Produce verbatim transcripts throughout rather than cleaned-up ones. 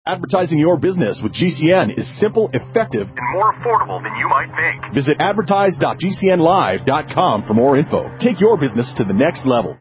Advertising your business with G C N is simple, effective, and more affordable than you might think. Visit advertise dot g c n live dot com for more info. Take your business to the next level.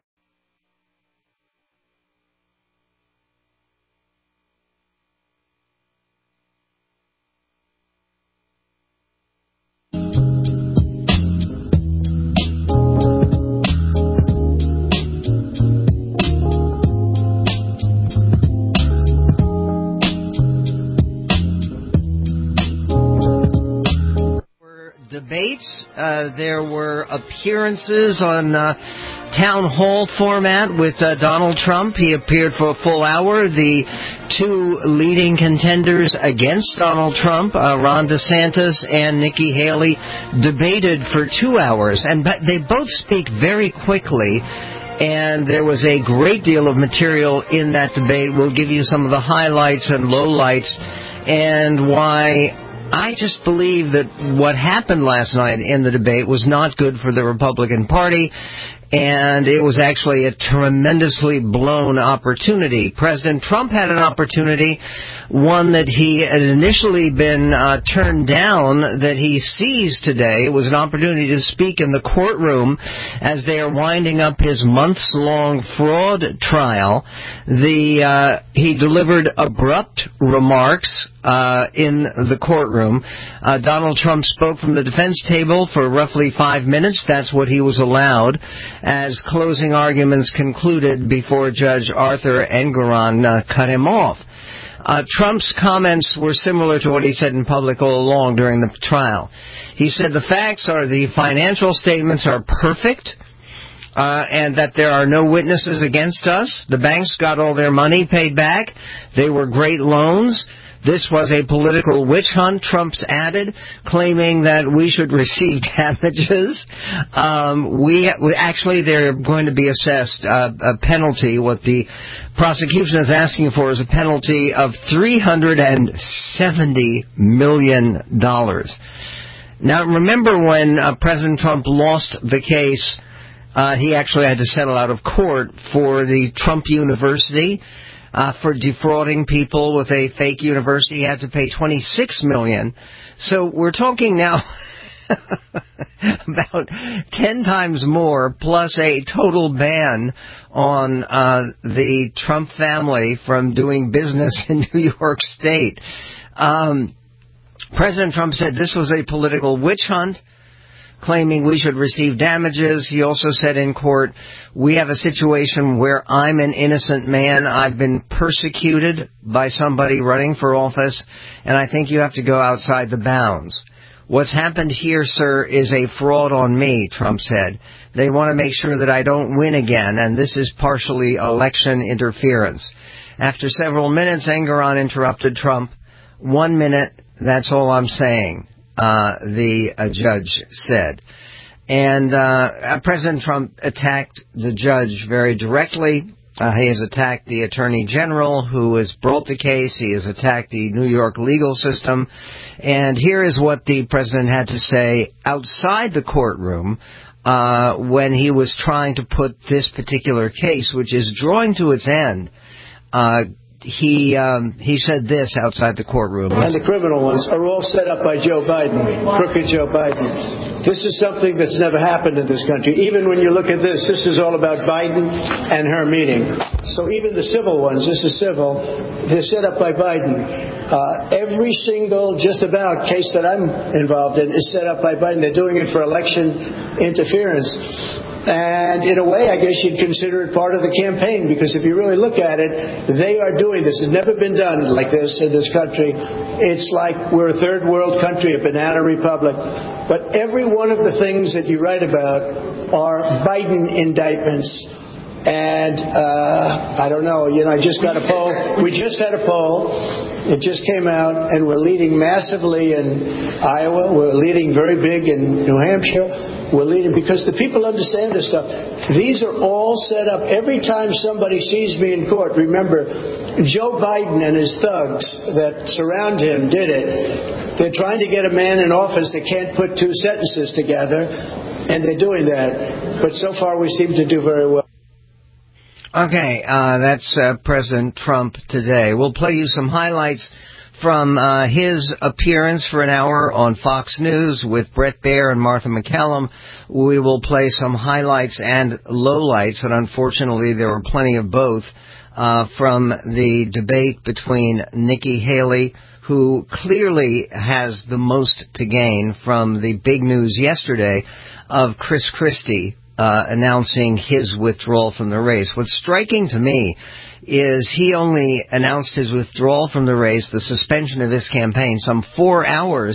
Debates. Uh, there were appearances on uh, town hall format with uh, Donald Trump. He appeared for a full hour. The two leading contenders against Donald Trump, uh, Ron DeSantis and Nikki Haley, debated for two hours. And they both speak very quickly. And there was a great deal of material in that debate. We'll give you some of the highlights and lowlights and why I just believe that what happened last night in the debate was not good for the Republican Party, and it was actually a tremendously blown opportunity. President Trump had an opportunity, one that he had initially been uh, turned down, that he seized today. It was an opportunity to speak in the courtroom as they are winding up his months-long fraud trial. The uh, he delivered abrupt remarks Uh, in the courtroom. Uh, Donald Trump spoke from the defense table for roughly five minutes. That's what he was allowed, as closing arguments concluded before Judge Arthur Engoron uh, cut him off. Uh, Trump's comments were similar to what he said in public all along during the trial. He said the facts are the financial statements are perfect, Uh, and that there are no witnesses against us. The banks got all their money paid back. They were great loans. This was a political witch hunt, Trump's added, claiming that we should receive damages. Um, we actually, they're going to be assessed uh, a penalty. What the prosecution is asking for is a penalty of three hundred seventy million dollars. Now, remember when uh, President Trump lost the case, uh, he actually had to settle out of court for the Trump University. Uh, for defrauding people with a fake university, he had to pay twenty-six million dollars. So we're talking now about ten times more, plus a total ban on uh, the Trump family from doing business in New York State. Um, President Trump said this was a political witch hunt, claiming we should receive damages. He also said in court, we have a situation where I'm an innocent man. I've been persecuted by somebody running for office, and I think you have to go outside the bounds. What's happened here, sir, is a fraud on me, Trump said. They want to make sure that I don't win again, and this is partially election interference. After several minutes, Engoron interrupted Trump. One minute, that's all I'm saying. Uh, the uh, judge said. And uh, President Trump attacked the judge very directly. Uh, he has attacked the Attorney General who has brought the case. He has attacked the New York legal system. And here is what the president had to say outside the courtroom uh, when he was trying to put this particular case, which is drawing to its end. Uh, He um, he said this outside the courtroom. And the criminal ones are all set up by Joe Biden, crooked Joe Biden. This is something that's never happened in this country. Even when you look at this, this is all about Biden and her meeting. So even the civil ones, this is civil, they're set up by Biden. Uh, every single, just about, case that I'm involved in is set up by Biden. They're doing it for election interference. And in a way, I guess you'd consider it part of the campaign, because if you really look at it, they are doing this. It's never been done like this in this country. It's like we're a third world country, a banana republic. But every one of the things that you write about are Biden indictments. And uh, I don't know, you know, I just got a poll. We just had a poll. It just came out, and we're leading massively in Iowa. We're leading very big in New Hampshire. We're leading because the people understand this stuff. These are all set up. Every time somebody sees me in court, remember, Joe Biden and his thugs that surround him did it. They're trying to get a man in office that can't put two sentences together, and they're doing that. But so far we seem to do very well. Okay, uh, that's uh, President Trump today. We'll play you some highlights from uh, his appearance for an hour on Fox News with Bret Baier and Martha MacCallum. We will play some highlights and lowlights, and unfortunately there were plenty of both, uh, from the debate between Nikki Haley, who clearly has the most to gain from the big news yesterday of Chris Christie uh, announcing his withdrawal from the race. What's striking to me is he only announced his withdrawal from the race, the suspension of his campaign, some four hours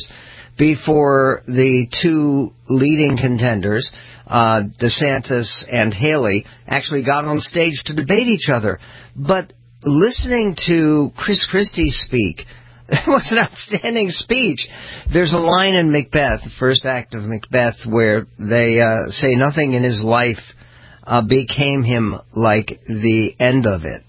before the two leading contenders, uh, DeSantis and Haley, actually got on stage to debate each other. But listening to Chris Christie speak, it was an outstanding speech. There's a line in Macbeth, the first act of Macbeth, where they uh, say nothing in his life uh, became him like the end of it.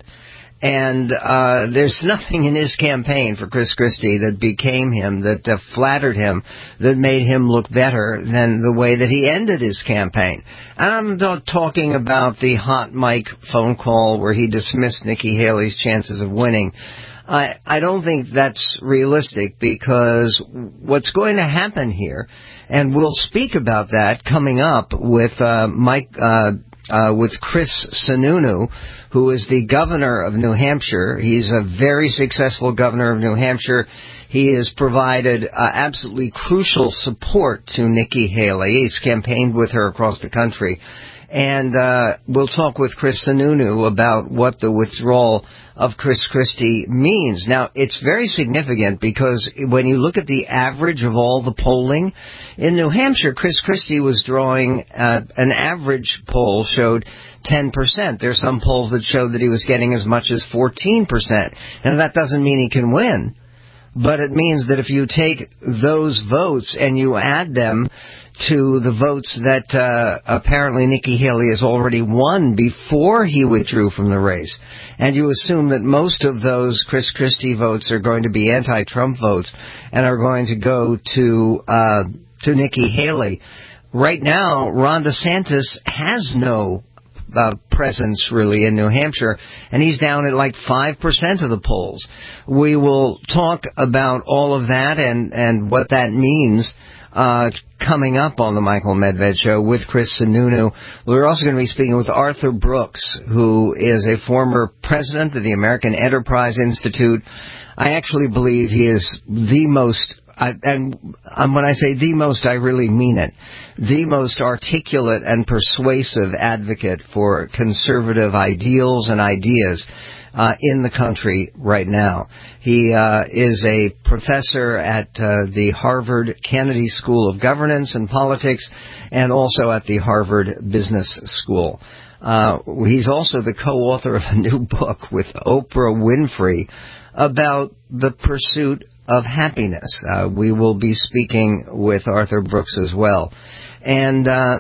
And uh, there's nothing in his campaign for Chris Christie that became him, that uh, flattered him, that made him look better than the way that he ended his campaign. And I'm not talking about the hot mic phone call where he dismissed Nikki Haley's chances of winning. I, I don't think that's realistic, because what's going to happen here, and we'll speak about that coming up with uh, Mike, uh, uh, with Chris Sununu, who is the governor of New Hampshire. He's a very successful governor of New Hampshire. He has provided uh, absolutely crucial support to Nikki Haley. He's campaigned with her across the country. And uh, we'll talk with Chris Sununu about what the withdrawal of Chris Christie means. Now, it's very significant, because when you look at the average of all the polling in New Hampshire, Chris Christie was drawing uh, an average poll showed ten percent. There's some polls that showed that he was getting as much as fourteen percent. And that doesn't mean he can win, but it means that if you take those votes and you add them to the votes that uh, apparently Nikki Haley has already won before he withdrew from the race, and you assume that most of those Chris Christie votes are going to be anti-Trump votes and are going to go to uh, to Nikki Haley. Right now, Ron DeSantis has no Uh, presence really in New Hampshire, and he's down at like five percent of the polls. We will talk about all of that and, and what that means uh, coming up on the Michael Medved Show with Chris Sununu. We're also going to be speaking with Arthur Brooks, who is a former president of the American Enterprise Institute. I actually believe he is the most I, and um, when I say the most, I really mean it. The most articulate and persuasive advocate for conservative ideals and ideas uh, in the country right now. He uh, is a professor at uh, the Harvard Kennedy School of Governance and Politics, and also at the Harvard Business School. Uh, he's also the co-author of a new book with Oprah Winfrey about the pursuit of happiness. Uh, we will be speaking with Arthur Brooks as well. And uh,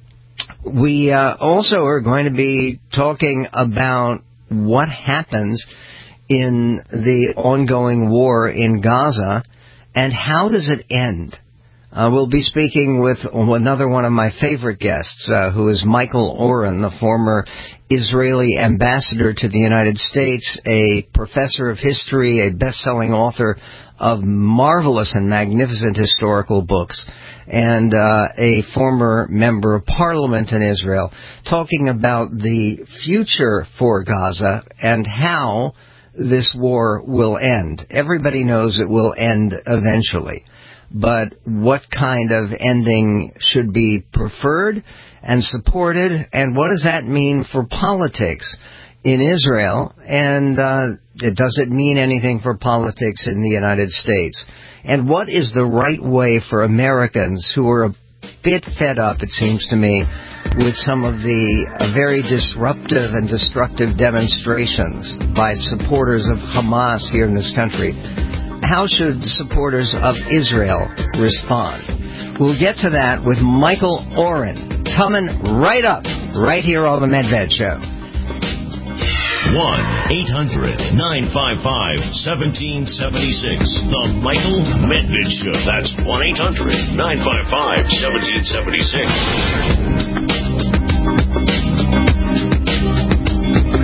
we uh, also are going to be talking about what happens in the ongoing war in Gaza and how does it end. Uh, we'll be speaking with another one of my favorite guests, uh, who is Michael Oren, the former Israeli ambassador to the United States, a professor of history, a best-selling author of marvelous and magnificent historical books, and uh, a former member of parliament in Israel, talking about the future for Gaza and how this war will end. Everybody knows it will end eventually, but what kind of ending should be preferred and supported, and what does that mean for politics in Israel, and uh, does it mean anything for politics in the United States? And what is the right way for Americans who are a bit fed up, it seems to me, with some of the uh, very disruptive and destructive demonstrations by supporters of Hamas here in this country? How should supporters of Israel respond? We'll get to that with Michael Oren coming right up, right here on the Medved Show. one eight hundred nine five five one seven seven six. The Michael Medved Show. That's one eight hundred nine five five one seven seven six.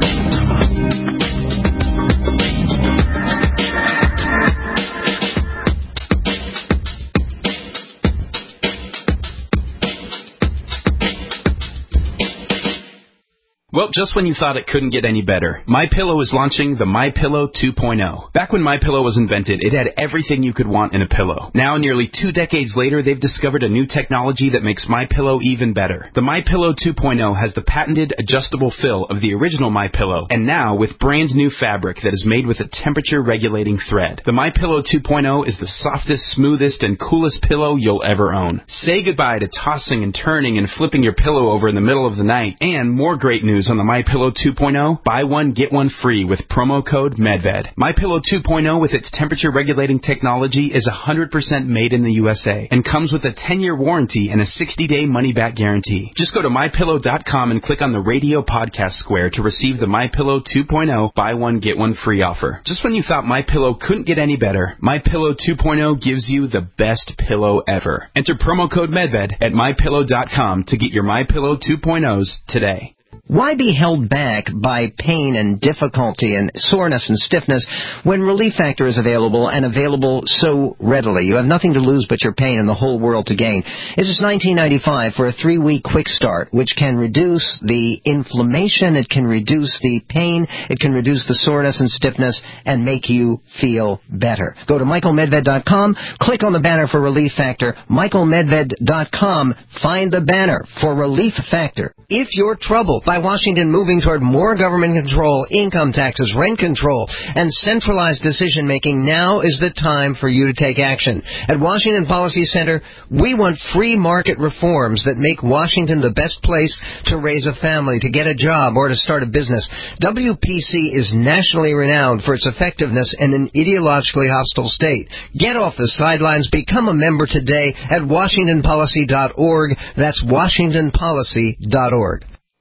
Well, just when you thought it couldn't get any better, MyPillow is launching the MyPillow two point oh. Back when MyPillow was invented, it had everything you could want in a pillow. Now, nearly two decades later, they've discovered a new technology that makes MyPillow even better. The MyPillow two point oh has the patented adjustable fill of the original MyPillow, and now with brand new fabric that is made with a temperature-regulating thread. The MyPillow two point oh is the softest, smoothest, and coolest pillow you'll ever own. Say goodbye to tossing and turning and flipping your pillow over in the middle of the night. And more great news on the MyPillow two point oh, buy one, get one free with promo code MEDVED. MyPillow two point oh with its temperature-regulating technology is one hundred percent made in the U S A and comes with a ten-year warranty and a sixty-day money-back guarantee. Just go to my pillow dot com and click on the radio podcast square to receive the MyPillow two point oh buy one, get one free offer. Just when you thought MyPillow couldn't get any better, MyPillow two point oh gives you the best pillow ever. Enter promo code MEDVED at my pillow dot com to get your MyPillow two point ohs today. Why be held back by pain and difficulty and soreness and stiffness when Relief Factor is available and available so readily? You have nothing to lose but your pain and the whole world to gain. This is nineteen ninety-five for a three-week quick start, which can reduce the inflammation, it can reduce the pain, it can reduce the soreness and stiffness, and make you feel better. Go to michael medved dot com, click on the banner for Relief Factor, michael medved dot com, find the banner for Relief Factor. If you're troubled by Washington moving toward more government control, income taxes, rent control, and centralized decision-making, now is the time for you to take action. At Washington Policy Center, we want free market reforms that make Washington the best place to raise a family, to get a job, or to start a business. W P C is nationally renowned for its effectiveness in an ideologically hostile state. Get off the sidelines. Become a member today at washington policy dot org. That's washington policy dot org.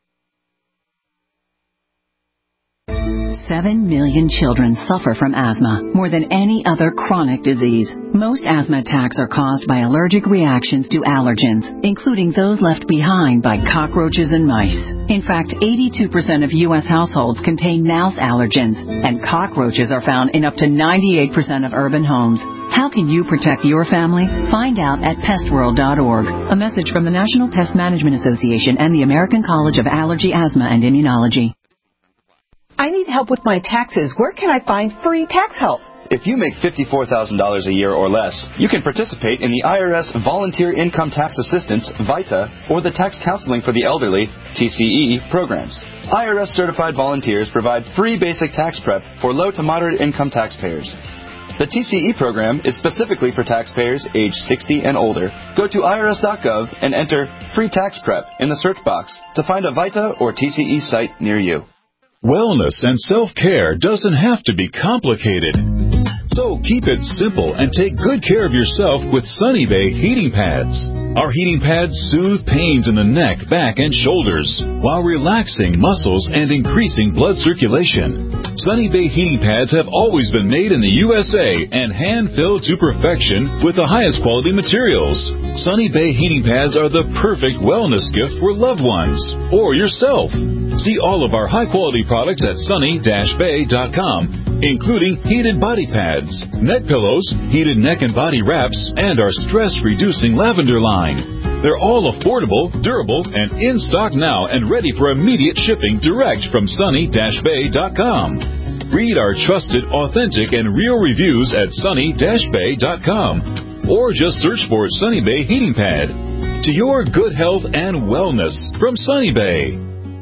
Seven million children suffer from asthma, more than any other chronic disease. Most asthma attacks are caused by allergic reactions to allergens, including those left behind by cockroaches and mice. In fact, eighty-two percent of U S households contain mouse allergens, and cockroaches are found in up to ninety-eight percent of urban homes. How can you protect your family? Find out at pest world dot org. A message from the National Pest Management Association and the American College of Allergy, Asthma, and Immunology. I need help with my taxes. Where can I find free tax help? If you make fifty-four thousand dollars a year or less, you can participate in the I R S Volunteer Income Tax Assistance, VITA, or the Tax Counseling for the Elderly, T C E, programs. I R S-certified volunteers provide free basic tax prep for low to moderate income taxpayers. The T C E program is specifically for taxpayers age sixty and older. Go to I R S dot gov and enter Free Tax Prep in the search box to find a VITA or T C E site near you. Wellness and self-care doesn't have to be complicated. So keep it simple and take good care of yourself with Sunny Bay heating pads. Our heating pads soothe pains in the neck, back, and shoulders while relaxing muscles and increasing blood circulation. Sunny Bay heating pads have always been made in the U S A and hand-filled to perfection with the highest quality materials. Sunny Bay heating pads are the perfect wellness gift for loved ones or yourself. See all of our high-quality products at sunny dash bay dot com, including heated body pads, neck pillows, heated neck and body wraps, and our stress-reducing lavender line. They're all affordable, durable, and in stock now and ready for immediate shipping direct from sunny dash bay dot com. Read our trusted, authentic, and real reviews at sunny dash bay dot com or just search for Sunny Bay Heating Pad. To your good health and wellness from Sunny Bay.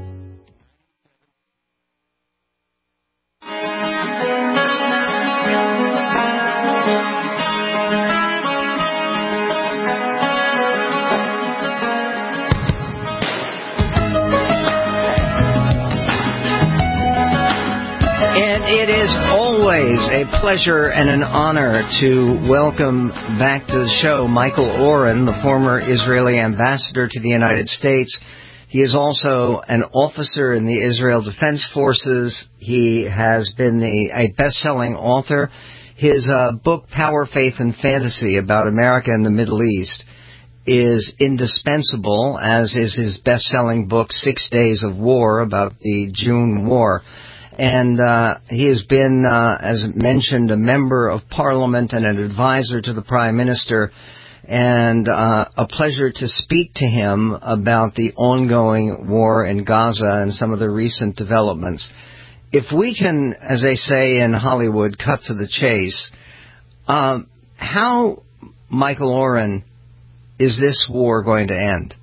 It is always a pleasure and an honor to welcome back to the show Michael Oren, the former Israeli ambassador to the United States. He is also an officer in the Israel Defense Forces. He has been the, a best-selling author. His uh, book, Power, Faith, and Fantasy, about America and the Middle East, is indispensable, as is his best-selling book, Six Days of War, about the June War. And uh, he has been, uh, as mentioned, a member of Parliament and an advisor to the Prime Minister. and uh, a pleasure to speak to him about the ongoing war in Gaza and some of the recent developments. If we can, as they say in Hollywood, cut to the chase, um, how, Michael Oren, is this war going to end?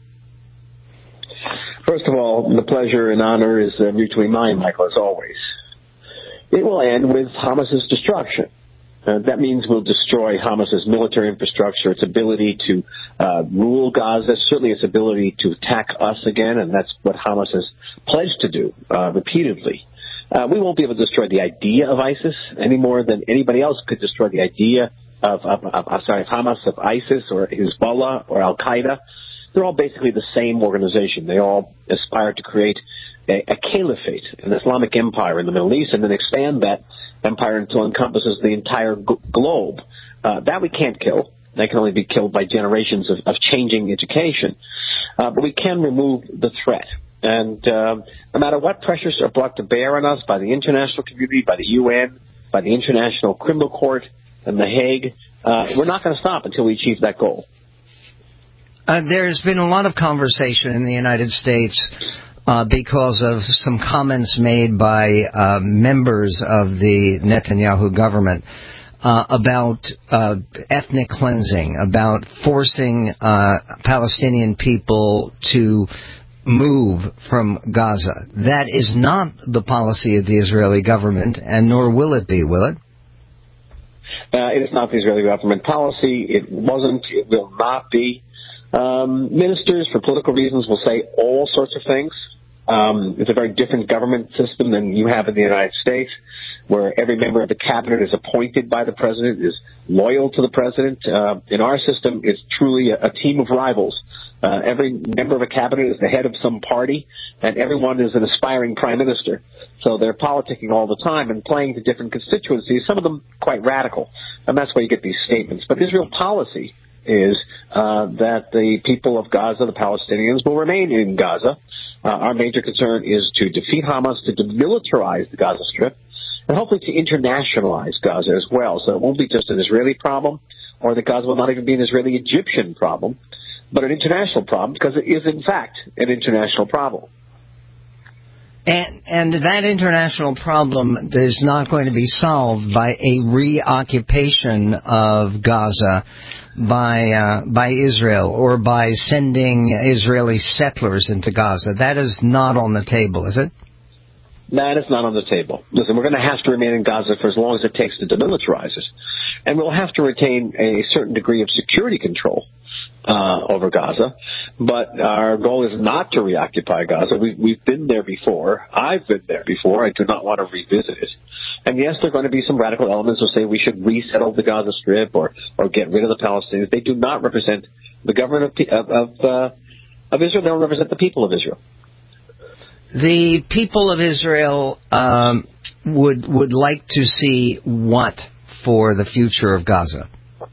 First of all, the pleasure and honor is uh, mutually mine, Michael, as always. It will end with Hamas's destruction. Uh, that means we'll destroy Hamas's military infrastructure, its ability to uh, rule Gaza, certainly its ability to attack us again, and that's what Hamas has pledged to do uh, repeatedly. Uh, we won't be able to destroy the idea of ISIS any more than anybody else could destroy the idea of, of, of, of sorry, of Hamas, of ISIS, or Hezbollah, or Al-Qaeda. They're all basically the same organization. They all aspire to create a, a caliphate, an Islamic empire in the Middle East, and then expand that empire until it encompasses the entire g- globe. Uh, that we can't kill. That can only be killed by generations of, of changing education. Uh, but we can remove the threat. And uh, no matter what pressures are brought to bear on us by the international community, by the U N, by the International Criminal Court and The Hague, uh, we're not going to stop until we achieve that goal. Uh, there's been a lot of conversation in the United States uh, because of some comments made by uh, members of the Netanyahu government uh, about uh, ethnic cleansing, about forcing uh, Palestinian people to move from Gaza. That is not the policy of the Israeli government, and nor will it be, will it? Uh, it is not the Israeli government policy. It wasn't. It will not be. Um, ministers, for political reasons, will say all sorts of things. Um, it's a very different government system than you have in the United States, where every member of the cabinet is appointed by the president, is loyal to the president. Uh, in our system, it's truly a, a team of rivals. Uh, every member of a cabinet is the head of some party, and everyone is an aspiring prime minister. So they're politicking all the time and playing to different constituencies, some of them quite radical. And that's why you get these statements. But Israel policy is uh, that the people of Gaza, the Palestinians, will remain in Gaza. Uh, our major concern is to defeat Hamas, to demilitarize the Gaza Strip, and hopefully to internationalize Gaza as well. So it won't be just an Israeli problem, or that Gaza will not even be an Israeli-Egyptian problem, but an international problem, because it is, in fact, an international problem. And, and that international problem is not going to be solved by a reoccupation of Gaza by uh, by Israel or by sending Israeli settlers into Gaza. That is not on the table, is it? That is not on the table. Listen, we're going to have to remain in Gaza for as long as it takes to demilitarize it. And we'll have to retain a certain degree of security control Uh, over Gaza, but our goal is not to reoccupy Gaza. We, we've been there before. I've been there before. I do not want to revisit it. And yes, there are going to be some radical elements who say we should resettle the Gaza Strip or, or get rid of the Palestinians. They do not represent the government of of, uh, of Israel. They don't represent the people of Israel. The people of Israel um, would would like to see what for the future of Gaza?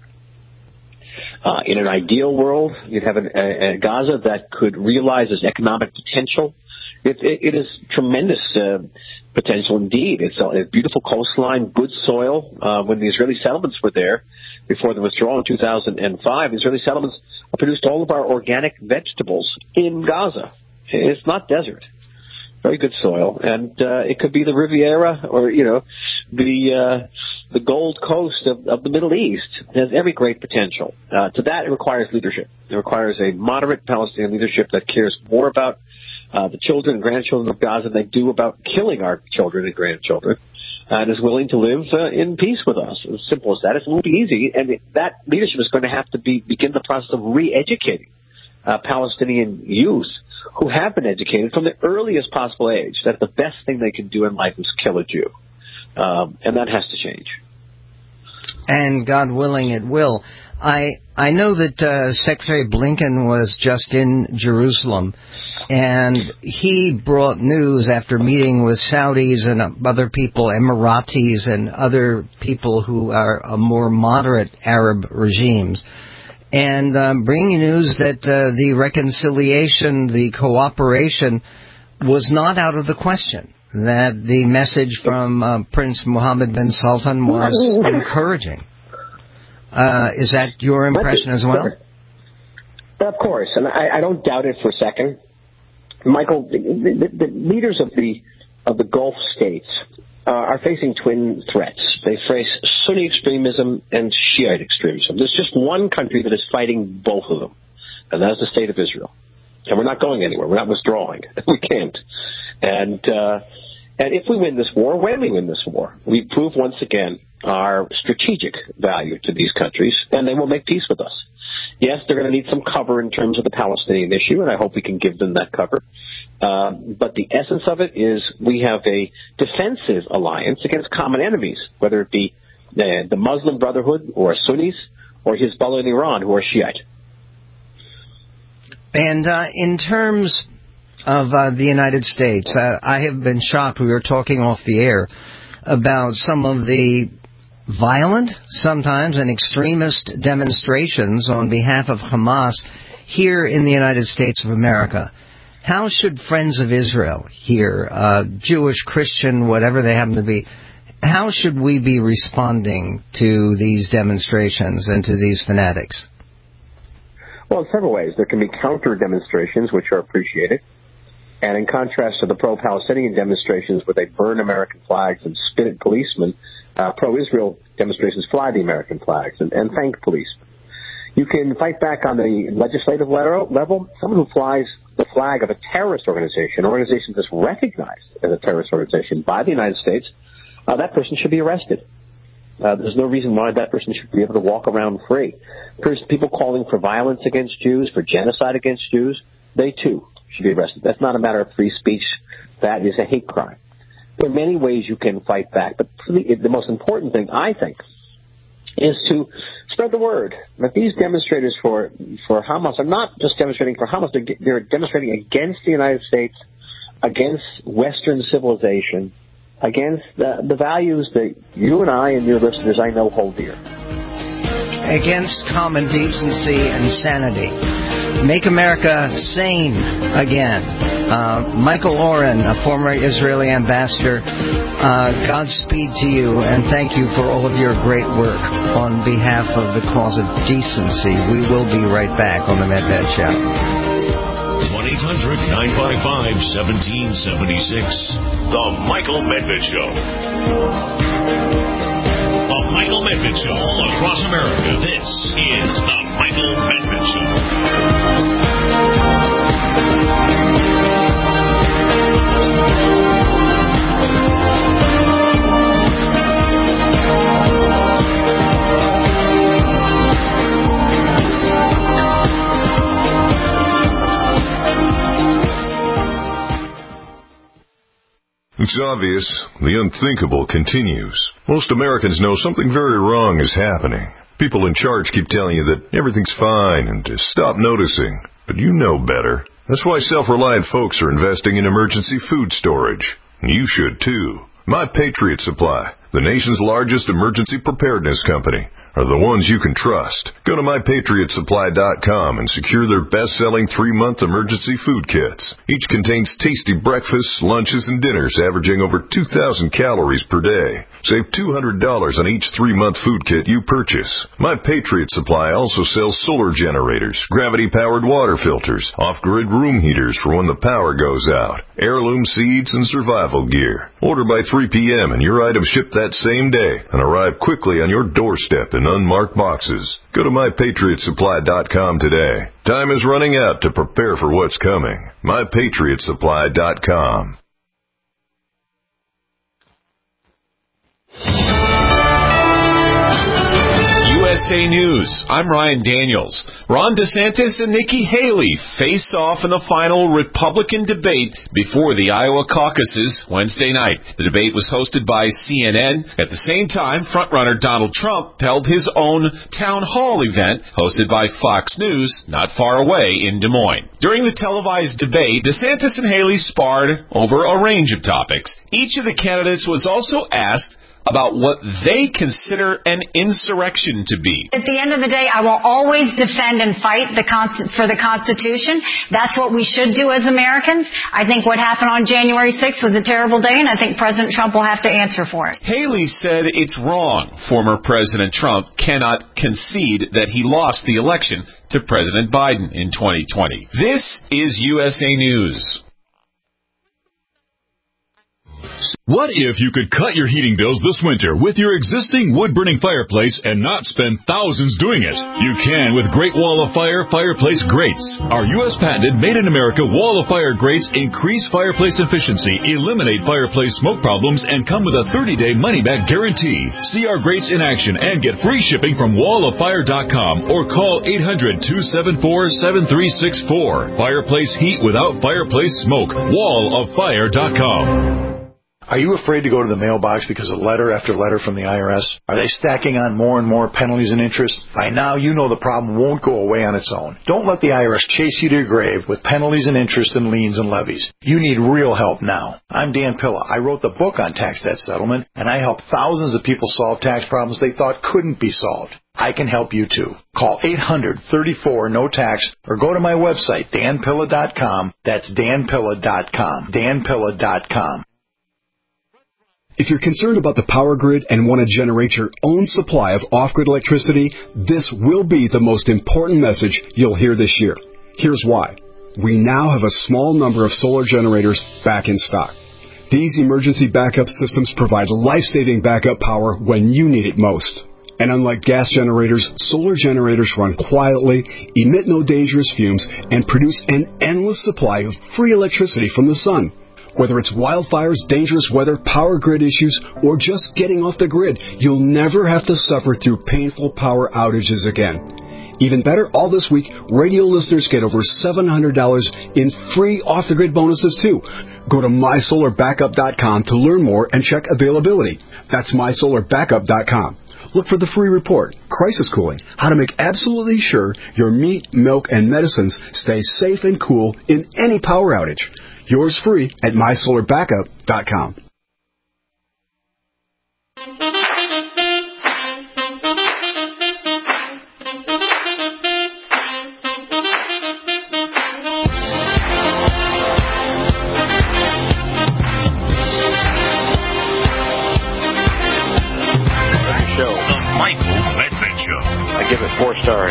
Uh, in an ideal world, you'd have an, a, a Gaza that could realize its economic potential. It, it, it is tremendous uh, potential indeed. It's a, a beautiful coastline, good soil. Uh, when the Israeli settlements were there before the withdrawal in two thousand five, the Israeli settlements produced all of our organic vegetables in Gaza. It's not desert. Very good soil. And uh, it could be the Riviera or, you know, the... Uh, The Gold Coast of, of the Middle East. It has every great potential. Uh, to that, it requires leadership. It requires a moderate Palestinian leadership that cares more about uh, the children and grandchildren of Gaza than they do about killing our children and grandchildren, and is willing to live uh, in peace with us. As simple as that. It won't be easy, and it, that leadership is going to have to be begin the process of re-educating uh, Palestinian youth who have been educated from the earliest possible age that the best thing they can do in life is kill a Jew. Um, and that has to change. And God willing, it will. I I know that uh, Secretary Blinken was just in Jerusalem, and he brought news after meeting with Saudis and other people, Emiratis and other people who are uh, more moderate Arab regimes, and um, bringing news that uh, the reconciliation, the cooperation was not out of the question. That the message from uh, Prince Mohammed bin Sultan was encouraging. Uh, is that your impression as well? Of course, and I, I don't doubt it for a second. Michael, the, the, the leaders of the of the Gulf states uh, are facing twin threats. They face Sunni extremism and Shiite extremism. There's just one country that is fighting both of them, and that's the state of Israel. And we're not going anywhere. We're not withdrawing. We can't. And uh, and if we win this war, when we win this war, we prove once again our strategic value to these countries, and they will make peace with us. Yes, they're going to need some cover in terms of the Palestinian issue, and I hope we can give them that cover. Uh, but the essence of it is we have a defensive alliance against common enemies, whether it be the, the Muslim Brotherhood or Sunnis or Hezbollah in Iran, who are Shiite. And uh, in terms of uh, the United States, uh, I have been shocked. We were talking off the air about some of the violent, sometimes, and extremist demonstrations on behalf of Hamas here in the United States of America. How should Friends of Israel here, uh, Jewish, Christian, whatever they happen to be, how should we be responding to these demonstrations and to these fanatics? Well, in several ways. There can be counter demonstrations, which are appreciated. And in contrast to the pro-Palestinian demonstrations where they burn American flags and spit at policemen, uh, pro-Israel demonstrations fly the American flags and, and thank policemen. You can fight back on the legislative level. Someone who flies the flag of a terrorist organization, an organization that's recognized as a terrorist organization by the United States, uh, that person should be arrested. Uh, there's no reason why that person should be able to walk around free. People calling for violence against Jews, for genocide against Jews, they too should be arrested. That's not a matter of free speech. That is a hate crime. There are many ways you can fight back, but the, the most important thing, I think, is to spread the word that these demonstrators for for Hamas are not just demonstrating for Hamas, they're, they're demonstrating against the United States, against Western civilization, against the, the values that you and I and your listeners, I know, hold dear. Against common decency and sanity. Make America sane again. Uh, Michael Oren, a former Israeli ambassador, uh, Godspeed to you, and thank you for all of your great work on behalf of the cause of decency. We will be right back on the Medved Show. one eight hundred nine five five one seven seven six. The Michael Medved Show. The Michael Medved Show all across America. This is the Michael Medved Show. It's obvious the unthinkable continues. Most Americans know something very wrong is happening. People in charge keep telling you that everything's fine and to stop noticing. But you know better. That's why self-reliant folks are investing in emergency food storage. And you should too. My Patriot Supply, the nation's largest emergency preparedness company, are the ones you can trust. Go to my patriot supply dot com and secure their best-selling three-month emergency food kits. Each contains tasty breakfasts, lunches, and dinners averaging over two thousand calories per day. Save two hundred dollars on each three-month food kit you purchase. My Patriot Supply also sells solar generators, gravity-powered water filters, off-grid room heaters for when the power goes out, heirloom seeds, and survival gear. Order by three p.m. and your items ship that same day and arrive quickly on your doorstep in unmarked boxes. Go to my patriot supply dot com today. Time is running out to prepare for what's coming. my patriot supply dot com. U S A News. I'm Ryan Daniels. Ron DeSantis and Nikki Haley face off in the final Republican debate before the Iowa caucuses Wednesday night. The debate was hosted by C N N. At the same time, frontrunner Donald Trump held his own town hall event hosted by Fox News not far away in Des Moines. During the televised debate, DeSantis and Haley sparred over a range of topics. Each of the candidates was also asked about what they consider an insurrection to be. At the end of the day, I will always defend and fight the const- for the Constitution. That's what we should do as Americans. I think what happened on January sixth was a terrible day, and I think President Trump will have to answer for it. Haley said it's wrong. Former President Trump cannot concede that he lost the election to President Biden in twenty twenty. This is U S A News. What if you could cut your heating bills this winter with your existing wood-burning fireplace and not spend thousands doing it? You can with Great Wall of Fire Fireplace Grates. Our U S patented made-in-America Wall of Fire grates increase fireplace efficiency, eliminate fireplace smoke problems, and come with a thirty-day money-back guarantee. See our grates in action and get free shipping from wall of fire dot com or call eight hundred, two seven four, seven three six four. Fireplace heat without fireplace smoke. wall of fire dot com. Are you afraid to go to the mailbox because of letter after letter from the I R S? Are they stacking on more and more penalties and interest? By now, you know the problem won't go away on its own. Don't let the I R S chase you to your grave with penalties and interest and liens and levies. You need real help now. I'm Dan Pilla. I wrote the book on tax debt settlement, and I help thousands of people solve tax problems they thought couldn't be solved. I can help you too. Call eight hundred, thirty-four, no tax or go to my website, dan pilla dot com. That's dan pilla dot com. dan pilla dot com. If you're concerned about the power grid and want to generate your own supply of off-grid electricity, this will be the most important message you'll hear this year. Here's why. We now have a small number of solar generators back in stock. These emergency backup systems provide life-saving backup power when you need it most. And unlike gas generators, solar generators run quietly, emit no dangerous fumes, and produce an endless supply of free electricity from the sun. Whether it's wildfires, dangerous weather, power grid issues, or just getting off the grid, you'll never have to suffer through painful power outages again. Even better, all this week, radio listeners get over seven hundred dollars in free off-the-grid bonuses, too. Go to my solar backup dot com to learn more and check availability. That's my solar backup dot com. Look for the free report, Crisis Cooling, how to make absolutely sure your meat, milk, and medicines stay safe and cool in any power outage. Yours free at my solar backup dot com. Show. The Michael Medved Show. I give it four stars.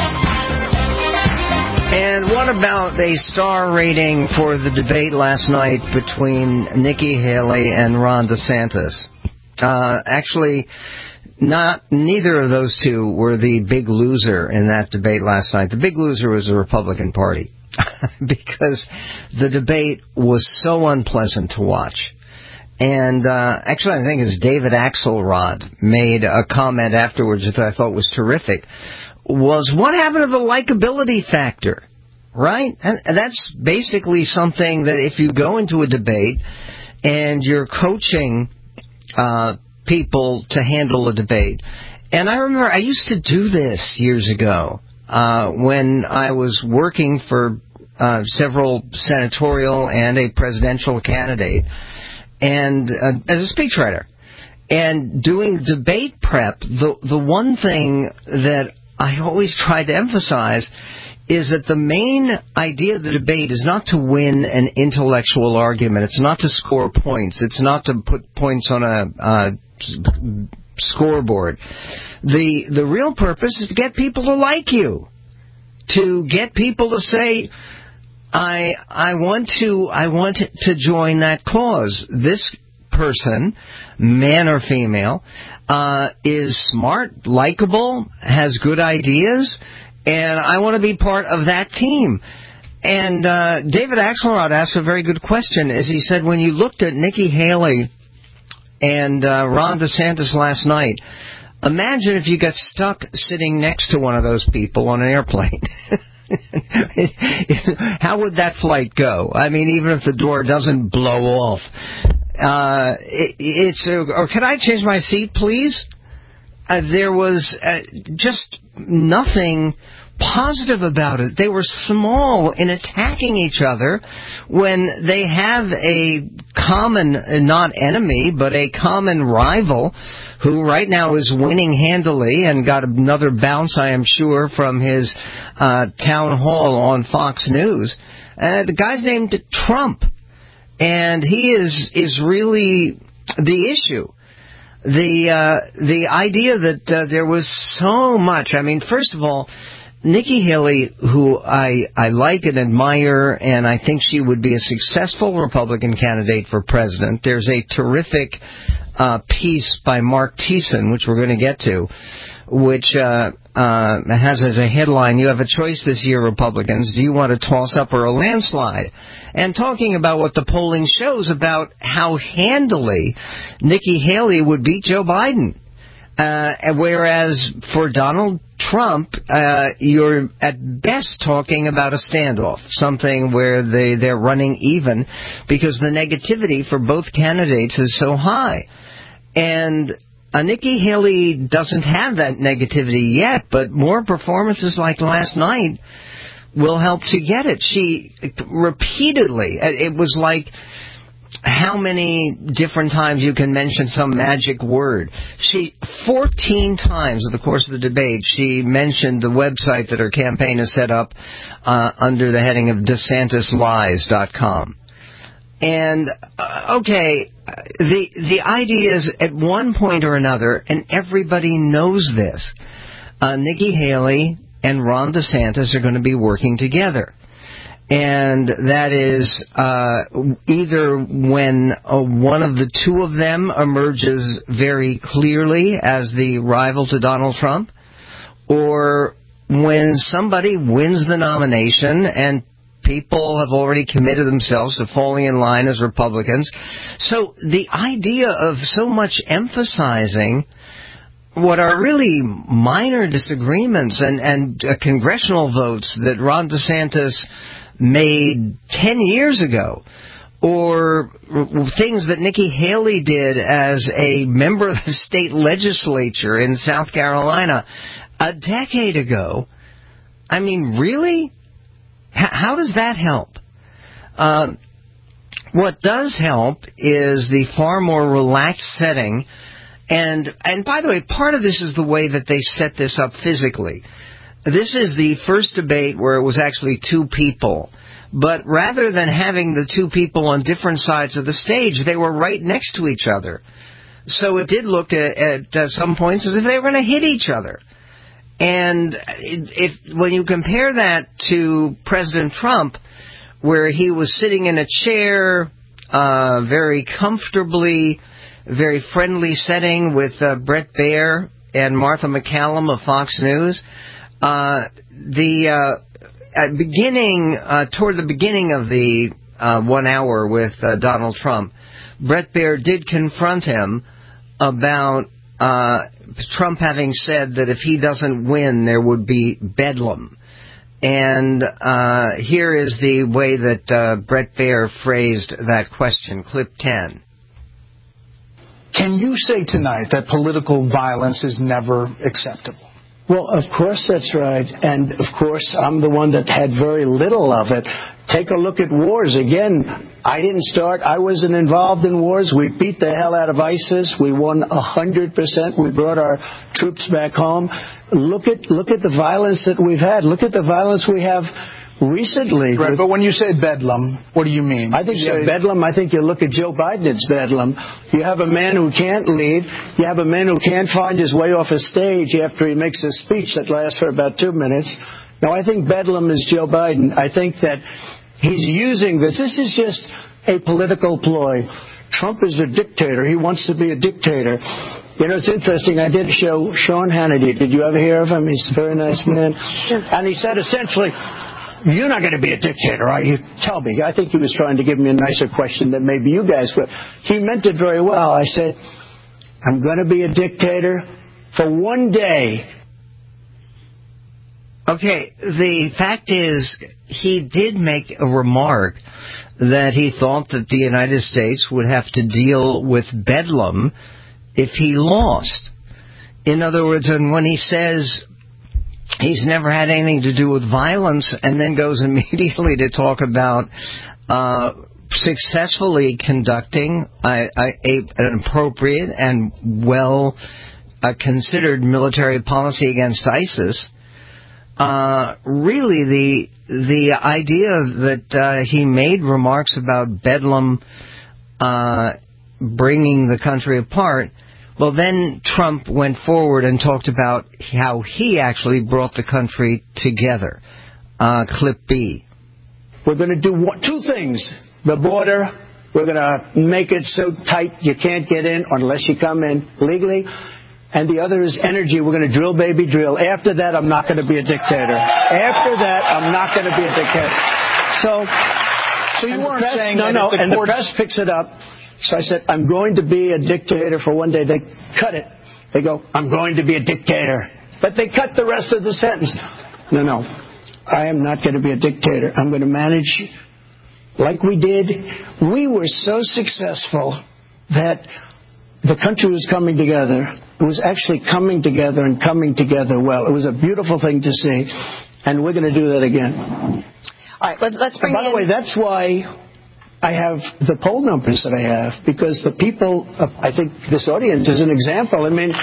And what about a star rating for the debate last night between Nikki Haley and Ron DeSantis? Uh, actually, not neither of those two were the big loser in that debate last night. The big loser was the Republican Party because the debate was so unpleasant to watch. And uh, actually, I think it's David Axelrod made a comment afterwards that I thought was terrific. Was what happened to the likability factor, right? And that's basically something that if you go into a debate and you're coaching uh, people to handle a debate, and I remember I used to do this years ago uh, when I was working for uh, several senatorial and a presidential candidate, and uh, as a speechwriter, and doing debate prep. The the one thing that I always try to emphasize is that the main idea of the debate is not to win an intellectual argument. It's not to score points. It's not to put points on a uh, scoreboard. The the real purpose is to get people to like you, to get people to say, I I want to I want to join that cause. This person, man or female, uh, is smart, likable, has good ideas, and I want to be part of that team. And uh, David Axelrod asked a very good question, as he said, when you looked at Nikki Haley and uh, Ron DeSantis last night, imagine if you got stuck sitting next to one of those people on an airplane. How would that flight go? I mean, even if the door doesn't blow off. Uh, it, it's, uh, or can I change my seat, please? Uh, there was uh, just nothing positive about it. They were small in attacking each other when they have a common, not enemy, but a common rival who right now is winning handily and got another bounce, I am sure, from his uh, town hall on Fox News. Uh, the guy's named Trump, and he is is really the issue. The uh, the idea that uh, there was so much. I mean, first of all, Nikki Haley, who I, I like and admire, and I think she would be a successful Republican candidate for president. There's a terrific uh, piece by Mark Thiessen, which we're going to get to, which uh, uh, has as a headline, "You have a choice this year, Republicans. Do you want a toss-up or a landslide?" And talking about what the polling shows about how handily Nikki Haley would beat Joe Biden. Uh, whereas for Donald Trump, uh, you're at best talking about a standoff, something where they, they're running even because the negativity for both candidates is so high. And uh, Nikki Haley doesn't have that negativity yet, but more performances like last night will help to get it. She repeatedly, it was like, how many different times you can mention some magic word. She, fourteen times in the course of the debate, she mentioned the website that her campaign has set up uh, under the heading of DeSantis Lies dot com. And, uh, okay, the the idea is at one point or another, and everybody knows this, uh, Nikki Haley and Ron DeSantis are going to be working together. And that is uh, either when uh, one of the two of them emerges very clearly as the rival to Donald Trump, or when somebody wins the nomination and people have already committed themselves to falling in line as Republicans. So the idea of so much emphasizing what are really minor disagreements and, and uh, congressional votes that Ron DeSantis made ten years ago, or things that Nikki Haley did as a member of the state legislature in South Carolina a decade ago. I mean, really? H- how does that help? Uh, what does help is the far more relaxed setting, and and by the way, part of this is the way that they set this up physically. This is the first debate where it was actually two people. But rather than having the two people on different sides of the stage, they were right next to each other. So it did look at, at uh, some points as if they were going to hit each other. And if when you compare that to President Trump, where he was sitting in a chair, uh, very comfortably, very friendly setting with uh, Bret Baier and Martha MacCallum of Fox News, Uh, the uh, at beginning uh, toward the beginning of the uh, one hour with uh, Donald Trump, Bret Baier did confront him about uh, Trump having said that if he doesn't win, there would be bedlam. And uh, here is the way that uh, Bret Baier phrased that question. Clip ten. Can you say tonight that political violence is never acceptable? Well, of course that's right. And, of course, I'm the one that had very little of it. Take a look at wars. Again, I didn't start. I wasn't involved in wars. We beat the hell out of ISIS. We won one hundred percent. We brought our troops back home. Look at look at the violence that we've had. Look at the violence we have recently. Right, but when you say bedlam, what do you mean? I think you say bedlam. I think you look at Joe Biden, it's bedlam. You have a man who can't lead. You have a man who can't find his way off a stage after he makes a speech that lasts for about two minutes. Now, I think bedlam is Joe Biden. I think that he's using this. This is just a political ploy. Trump is a dictator. He wants to be a dictator. You know, it's interesting. I did show Sean Hannity. Did you ever hear of him? He's a very nice man. And he said essentially, you're not going to be a dictator, are you? Tell me. I think he was trying to give me a nicer question than maybe you guys would. He meant it very well. I said, I'm going to be a dictator for one day. Okay, the fact is, he did make a remark that he thought that the United States would have to deal with bedlam if he lost. In other words, and when he says he's never had anything to do with violence, and then goes immediately to talk about uh, successfully conducting a, a, an appropriate and well uh, considered military policy against ISIS. Uh, really, the the idea that uh, he made remarks about Bedlam uh, bringing the country apart. Well, then Trump went forward and talked about how he actually brought the country together. Uh, clip B. We're going to do one, two things. The border, we're going to make it so tight you can't get in unless you come in legally. And the other is energy. We're going to drill, baby, drill. After that, I'm not going to be a dictator. After that, I'm not going to be a dictator. So, so you weren't press, saying no, that no, if the and courts... the press picks it up. So I said, I'm going to be a dictator for one day. They cut it. They go, I'm going to be a dictator. But they cut the rest of the sentence. No, no. I am not going to be a dictator. I'm going to manage like we did. We were so successful that the country was coming together. It was actually coming together and coming together well. It was a beautiful thing to see. And we're going to do that again. All right, let's, let's bring By the in... way, that's why I have the poll numbers that I have, because the people, uh, I think this audience is an example. I mean...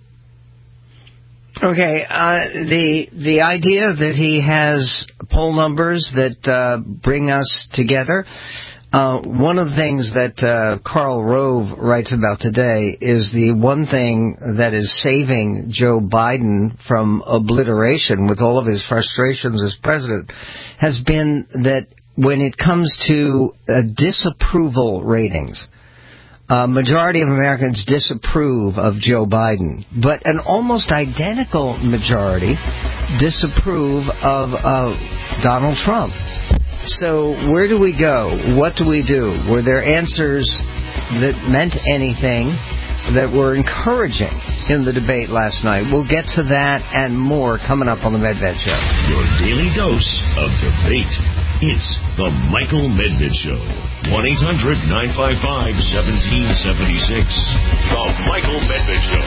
Okay, uh, the the idea that he has poll numbers that uh, bring us together, uh, one of the things that uh, Karl Rove writes about today is the one thing that is saving Joe Biden from obliteration with all of his frustrations as president has been that when it comes to uh, disapproval ratings, a majority of Americans disapprove of Joe Biden, but an almost identical majority disapprove of uh, Donald Trump. So where do we go? What do we do? Were there answers that meant anything that were encouraging in the debate last night? We'll get to that and more coming up on the Medved Show. Your daily dose of debate. It's the Michael Medved Show. one eight hundred nine five five one seven seven six. The Michael Medved Show.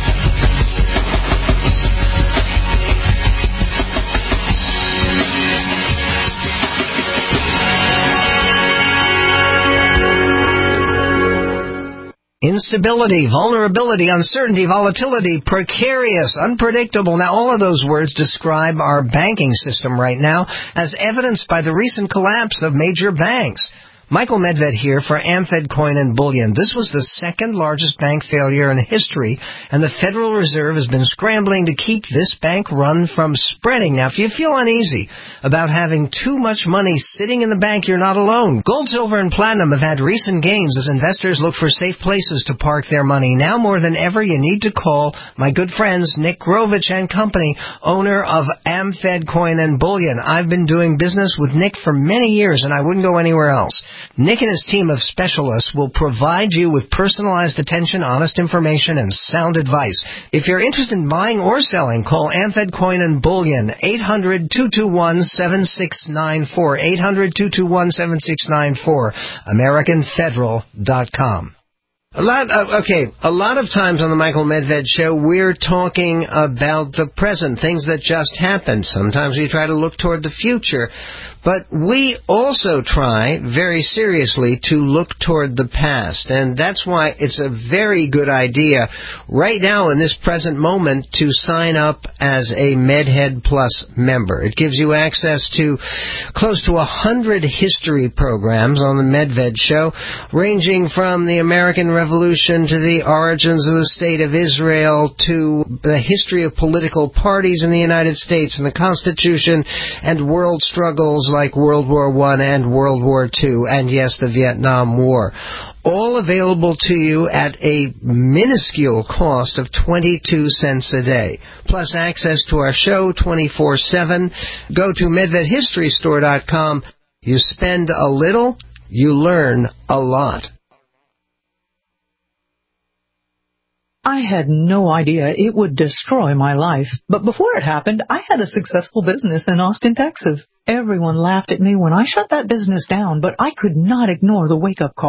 Instability, vulnerability, uncertainty, volatility, precarious, unpredictable. Now, all of those words describe our banking system right now, as evidenced by the recent collapse of major banks. Michael Medved here for Amfed Coin and Bullion. This was the second largest bank failure in history, and the Federal Reserve has been scrambling to keep this bank run from spreading. Now, if you feel uneasy about having too much money sitting in the bank, you're not alone. Gold, silver, and platinum have had recent gains as investors look for safe places to park their money. Now more than ever, you need to call my good friends Nick Grovich and Company, owner of Amfed Coin and Bullion. I've been doing business with Nick for many years, and I wouldn't go anywhere else. Nick and his team of specialists will provide you with personalized attention, honest information, and sound advice. If you're interested in buying or selling, call Amfed Coin and Bullion, eight hundred two two one seven six nine four, eight hundred two two one seven six nine four, American Federal dot com. A lot of, okay, a lot of times on the Michael Medved Show, we're talking about the present, things that just happened. Sometimes we try to look toward the future. But we also try, very seriously, to look toward the past. And that's why it's a very good idea right now in this present moment to sign up as a MedHead Plus member. It gives you access to close to one hundred history programs on the Medved Show, ranging from the American Revolution to the origins of the State of Israel to the history of political parties in the United States and the Constitution and world struggles like World War One and World War Two, and yes, the Vietnam War. All available to you at a minuscule cost of twenty-two cents a day. Plus access to our show twenty-four seven. Go to medved history store dot com. You spend a little, you learn a lot. I had no idea it would destroy my life. But before it happened, I had a successful business in Austin, Texas. Everyone laughed at me when I shut that business down, but I could not ignore the wake-up call.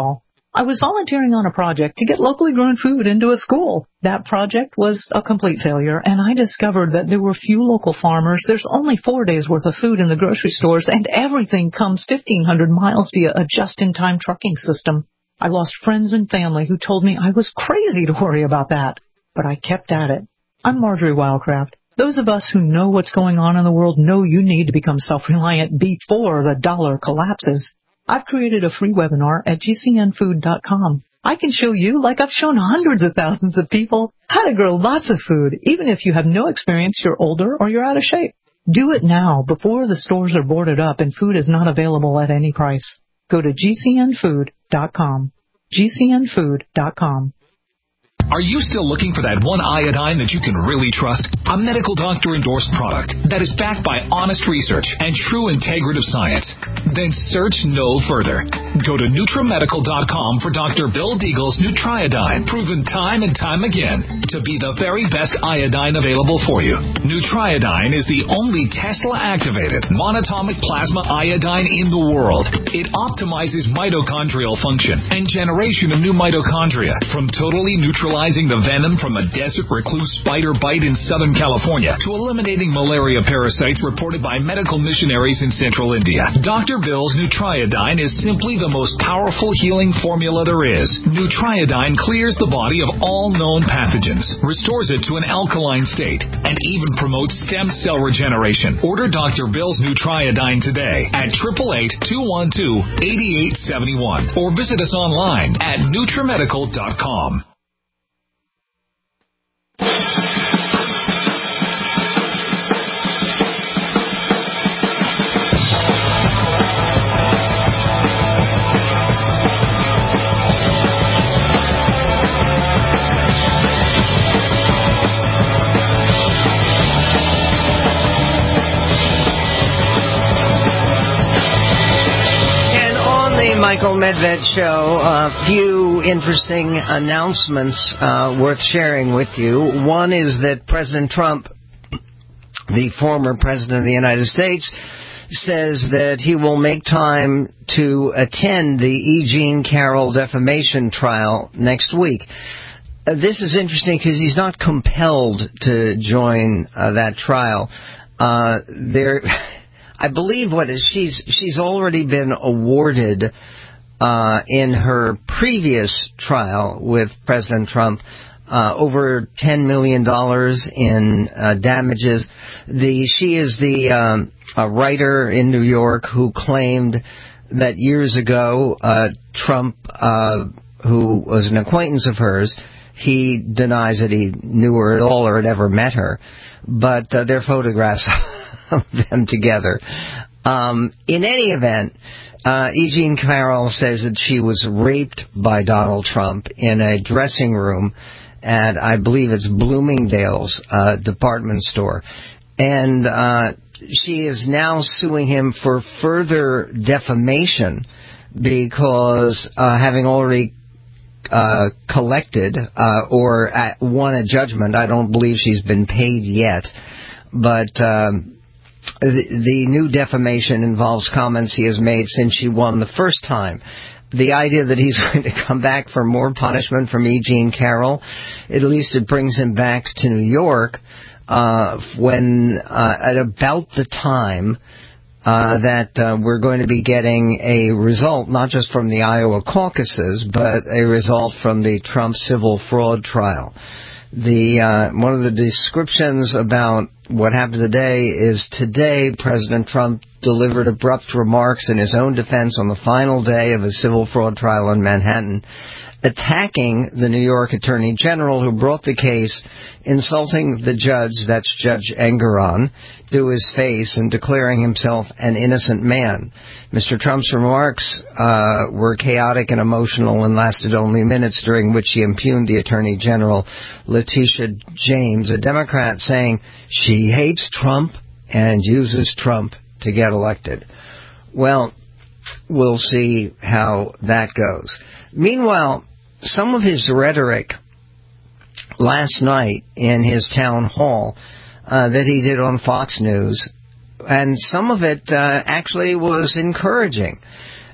I was volunteering on a project to get locally grown food into a school. That project was a complete failure, and I discovered that there were few local farmers. There's only four days' worth of food in the grocery stores, and everything comes fifteen hundred miles via a just-in-time trucking system. I lost friends and family who told me I was crazy to worry about that, but I kept at it. I'm Marjorie Wildcraft. Those of us who know what's going on in the world know you need to become self-reliant before the dollar collapses. I've created a free webinar at G C N food dot com. I can show you, like I've shown hundreds of thousands of people, how to grow lots of food, even if you have no experience, you're older, or you're out of shape. Do it now, before the stores are boarded up and food is not available at any price. Go to G C N food dot com. G C N food dot com. Are you still looking for that one iodine that you can really trust? A medical doctor-endorsed product that is backed by honest research and true integrative science? Then search no further. Go to Nutramedical dot com for Doctor Bill Deagle's Nutriodine, proven time and time again to be the very best iodine available for you. Nutriodine is the only Tesla-activated monatomic plasma iodine in the world. It optimizes mitochondrial function and generation of new mitochondria from totally neutralizing the venom from a desert recluse spider bite in Southern California to eliminating malaria parasites reported by medical missionaries in central India. Doctor Bill's Nutriodine is simply the most powerful healing formula there is. Nutriodine clears the body of all known pathogens, restores it to an alkaline state, and even promotes stem cell regeneration. Order Doctor Bill's Nutriodine today at eight eight eight, two one two, eight eight seven one or visit us online at Nutramedical dot com. Michael Medved Show. A few interesting announcements uh, worth sharing with you. One is that President Trump, the former president of the United States, says that he will make time to attend the E. Jean Carroll defamation trial next week. Uh, this is interesting because he's not compelled to join uh, that trial. Uh, there... I believe what is she's she's already been awarded uh, in her previous trial with President Trump uh, over ten million dollars in uh, damages. The she is the um, a writer in New York who claimed that years ago uh, Trump, uh, who was an acquaintance of hers, he denies that he knew her at all or had ever met her, but uh, their photographs of them together. Um, in any event, uh, E. Jean Carroll says that she was raped by Donald Trump in a dressing room at, I believe it's Bloomingdale's uh, department store. And uh, she is now suing him for further defamation because uh, having already uh, collected uh, or at, won a judgment, I don't believe she's been paid yet, but... Um, The, the new defamation involves comments he has made since she won the first time. The idea that he's going to come back for more punishment from E. Jean Carroll, at least it brings him back to New York uh, when uh, at about the time uh, that uh, we're going to be getting a result, not just from the Iowa caucuses, but a result from the Trump civil fraud trial. The uh, one of the descriptions about what happened today is today President Trump delivered abrupt remarks in his own defense on the final day of a civil fraud trial in Manhattan, attacking the New York Attorney General who brought the case, insulting the judge, that's Judge Engoron, to his face and declaring himself an innocent man. Mister Trump's remarks uh, were chaotic and emotional and lasted only minutes, during which he impugned the Attorney General, Letitia James, a Democrat, saying she hates Trump and uses Trump to get elected. Well, we'll see how that goes. Meanwhile, some of his rhetoric last night in his town hall uh, that he did on Fox News, and some of it uh, actually was encouraging.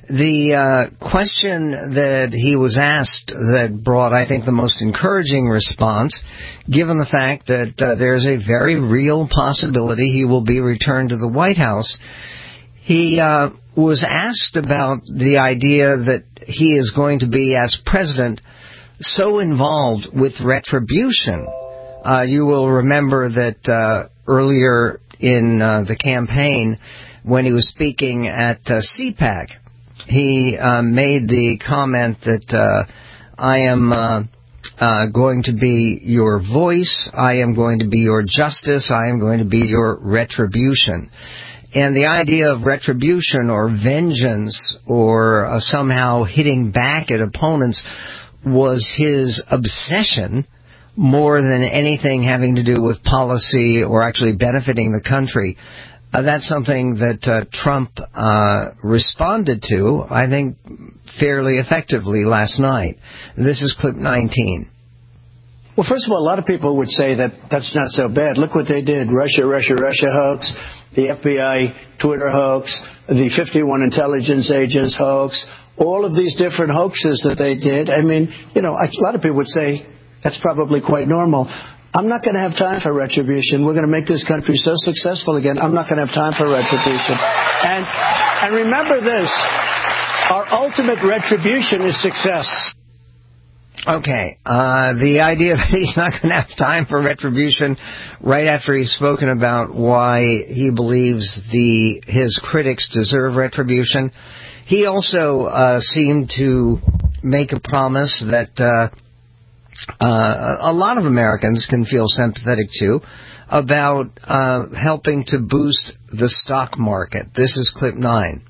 The uh, question that he was asked that brought, I think, the most encouraging response, given the fact that uh, there's a very real possibility he will be returned to the White House, he uh, was asked about the idea that he is going to be, as president, so involved with retribution. Uh, you will remember that uh, earlier in uh, the campaign, when he was speaking at uh, C PAC, he uh, made the comment that uh, I am uh, uh, going to be your voice, I am going to be your justice, I am going to be your retribution. And the idea of retribution or vengeance or uh, somehow hitting back at opponents was his obsession more than anything having to do with policy or actually benefiting the country. Uh, that's something that uh, Trump uh, responded to, I think, fairly effectively last night. This is clip nineteen. Well, first of all, a lot of people would say that that's not so bad. Look what they did. Russia, Russia, Russia hoax, the F B I Twitter hoax, the fifty-one intelligence agents hoax, all of these different hoaxes that they did. I mean, you know, a lot of people would say that's probably quite normal. I'm not going to have time for retribution. We're going to make this country so successful again. I'm not going to have time for retribution. And, and remember this, our ultimate retribution is success. Okay, uh, the idea that he's not going to have time for retribution right after he's spoken about why he believes the his critics deserve retribution. He also uh, seemed to make a promise that uh, uh, a lot of Americans can feel sympathetic to about uh, helping to boost the stock market. This is clip nine.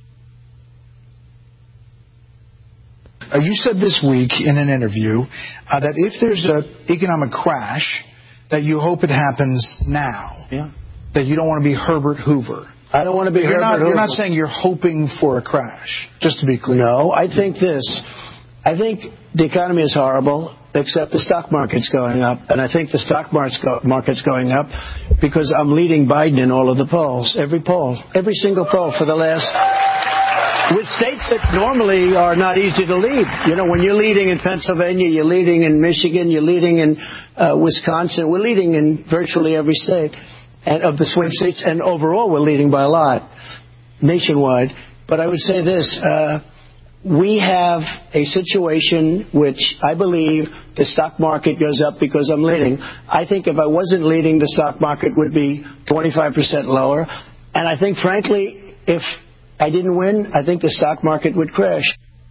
Uh, you said this week in an interview uh, that if there's an economic crash, that you hope it happens now. Yeah. That you don't want to be Herbert Hoover. I don't want to be you're Herbert not, Hoover. You're not saying you're hoping for a crash, just to be clear. No, I think this. I think the economy is horrible, except the stock market's going up. And I think the stock market's going up because I'm leading Biden in all of the polls, every poll, every single poll for the last... with states that normally are not easy to lead. You know, when you're leading in Pennsylvania, you're leading in Michigan, you're leading in uh, Wisconsin. We're leading in virtually every state and of the swing states, and overall we're leading by a lot nationwide. But I would say this, uh, we have a situation which I believe the stock market goes up because I'm leading. I think if I wasn't leading, the stock market would be twenty-five percent lower. And I think, frankly, if I didn't win, I think the stock market would crash.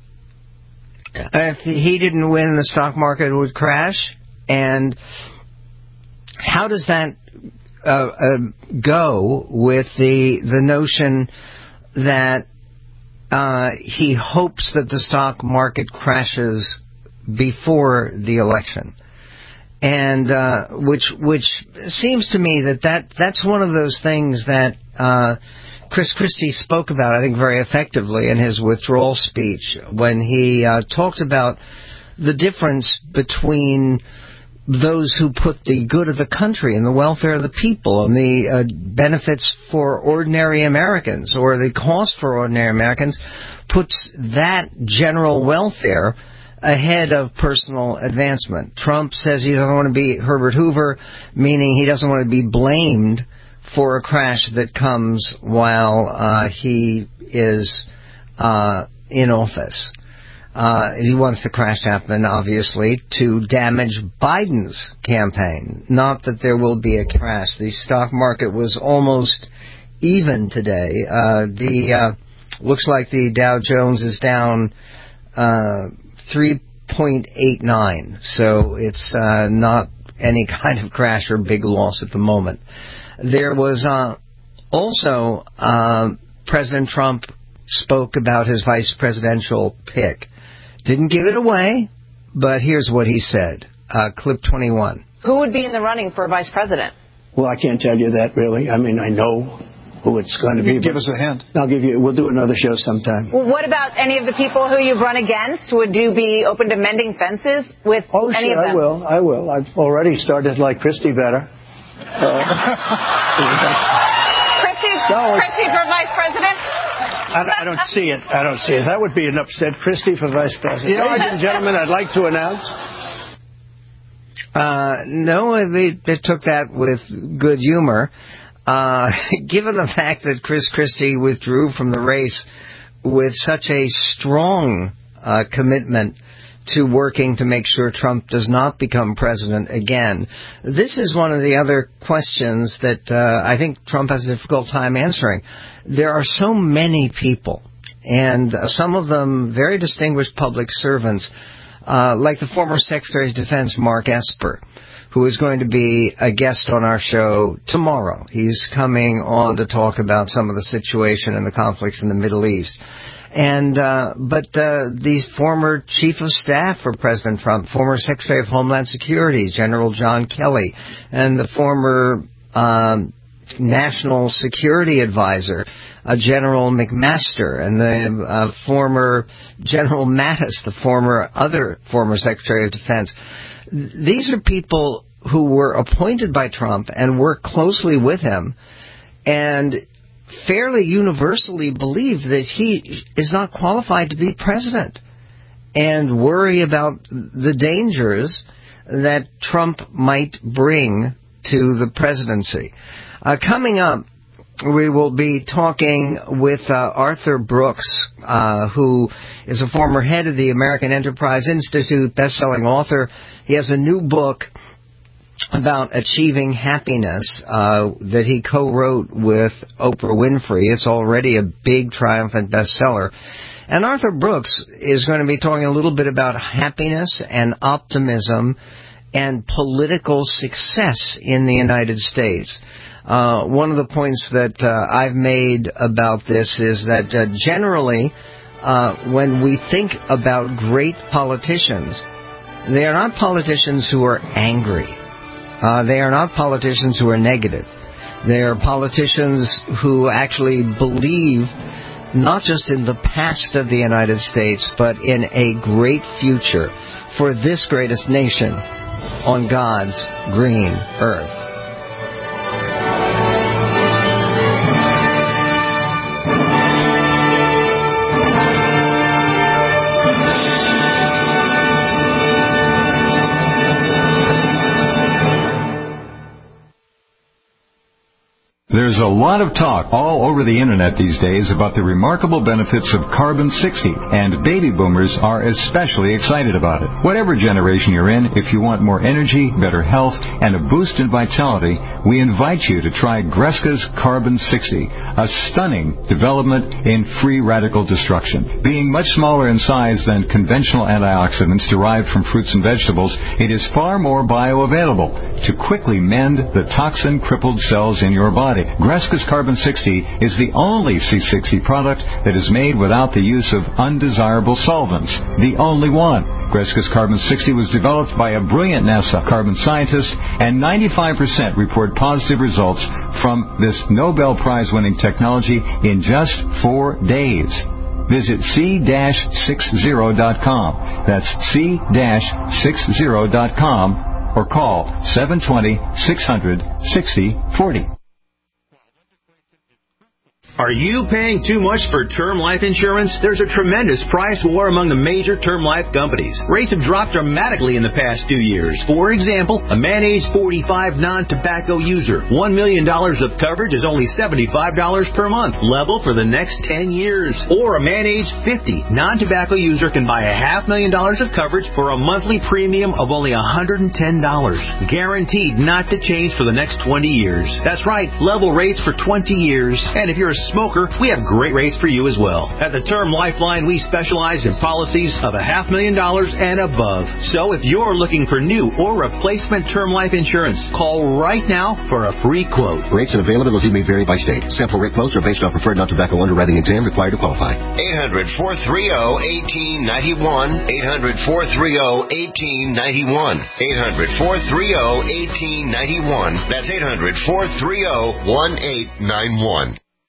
If he didn't win, the stock market would crash. And how does that uh, uh, go with the the notion that uh, he hopes that the stock market crashes before the election? And uh, which which seems to me that, that that's one of those things that uh, Chris Christie spoke about, I think, very effectively in his withdrawal speech when he uh, talked about the difference between those who put the good of the country and the welfare of the people and the uh, benefits for ordinary Americans, or the cost for ordinary Americans, puts that general welfare ahead of personal advancement. Trump says he doesn't want to be Herbert Hoover, meaning he doesn't want to be blamed for a crash that comes while uh, he is uh, in office. Uh, he wants the crash to happen, obviously, to damage Biden's campaign. Not that there will be a crash. The stock market was almost even today. Uh, the uh, looks like the Dow Jones is down uh, three point eight nine, so it's uh, not any kind of crash or big loss at the moment. There was uh, also uh, President Trump spoke about his vice presidential pick. Didn't give it away, but here's what he said. Uh, clip twenty-one. Who would be in the running for vice president? Well, I can't tell you that, really. I mean, I know who it's going to be. Give us a hint. I'll give you. We'll do another show sometime. Well, what about any of the people who you've run against? Would you be open to mending fences with oh, any sure, of them? I will. I will. I've already started like Christie better. Uh, Christie, no, Christie for vice president? I, I don't see it. I don't see it. That would be an upset Christie for vice president. Ladies and gentlemen, I'd like to announce. Uh, no, they, they took that with good humor. Uh, given the fact that Chris Christie withdrew from the race with such a strong uh, commitment to working to make sure Trump does not become president again, this is one of the other questions that uh, I think Trump has a difficult time answering. There are so many people, and uh, some of them very distinguished public servants, uh, like the former Secretary of Defense, Mark Esper, who is going to be a guest on our show tomorrow. He's coming on to talk about some of the situation and the conflicts in the Middle East. And uh, but uh, the former chief of staff for President Trump, former Secretary of Homeland Security, General John Kelly, and the former um, National Security Advisor, uh, General McMaster, and the uh, former General Mattis, the former other former Secretary of Defense. These are people who were appointed by Trump and worked closely with him, and fairly universally believe that he is not qualified to be president, and worry about the dangers that Trump might bring to the presidency. Uh, coming up, we will be talking with uh, Arthur Brooks, uh, who is a former head of the American Enterprise Institute, best-selling author. He has a new book about achieving happiness uh, that he co-wrote with Oprah Winfrey. It's already a big, triumphant bestseller. And Arthur Brooks is going to be talking a little bit about happiness and optimism and political success in the United States. Uh, one of the points that uh, I've made about this is that uh, generally, uh, when we think about great politicians, they are not politicians who are angry. Uh, they are not politicians who are negative. They are politicians who actually believe not just in the past of the United States, but in a great future for this greatest nation on God's green earth. There's a lot of talk all over the internet these days about the remarkable benefits of Carbon sixty, and baby boomers are especially excited about it. Whatever generation you're in, if you want more energy, better health, and a boost in vitality, we invite you to try Greska's Carbon sixty, a stunning development in free radical destruction. Being much smaller in size than conventional antioxidants derived from fruits and vegetables, it is far more bioavailable to quickly mend the toxin-crippled cells in your body. Greska's Carbon sixty is the only C sixty product that is made without the use of undesirable solvents. The only one. Greska's Carbon sixty was developed by a brilliant NASA carbon scientist, and ninety-five percent report positive results from this Nobel Prize-winning technology in just four days. Visit C sixty dot com. That's C sixty dot com or call seven two zero, six hundred, sixty forty. Are you paying too much for term life insurance? There's a tremendous price war among the major term life companies. Rates have dropped dramatically in the past two years. For example, a man age forty-five non-tobacco user, one million dollars of coverage is only seventy-five dollars per month, level for the next ten years. Or a man age fifty non-tobacco user can buy a half million dollars of coverage for a monthly premium of only one hundred ten dollars. Guaranteed not to change for the next twenty years. That's right, level rates for twenty years. And if you're a smoker, we have great rates for you as well. At the Term Lifeline, we specialize in policies of a half million dollars and above. So if you're looking for new or replacement term life insurance, call right now for a free quote. Rates and availability may vary by state. Sample rate quotes are based on preferred non-tobacco underwriting exam required to qualify. eight hundred, four three zero, one eight nine one. eight hundred, four three zero, one eight nine one. eight hundred, four three zero, one eight nine one. That's eight hundred, four three zero, one eight nine one.